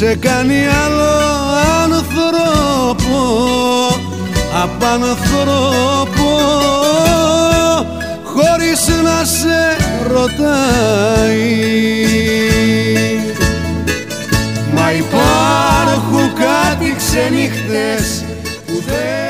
σε κάνει άλλο άνθρωπο, απ' άνθρωπο, χωρίς να σε ρωτάει. Μα υπάρχουν κάτι ξενύχτες που δεν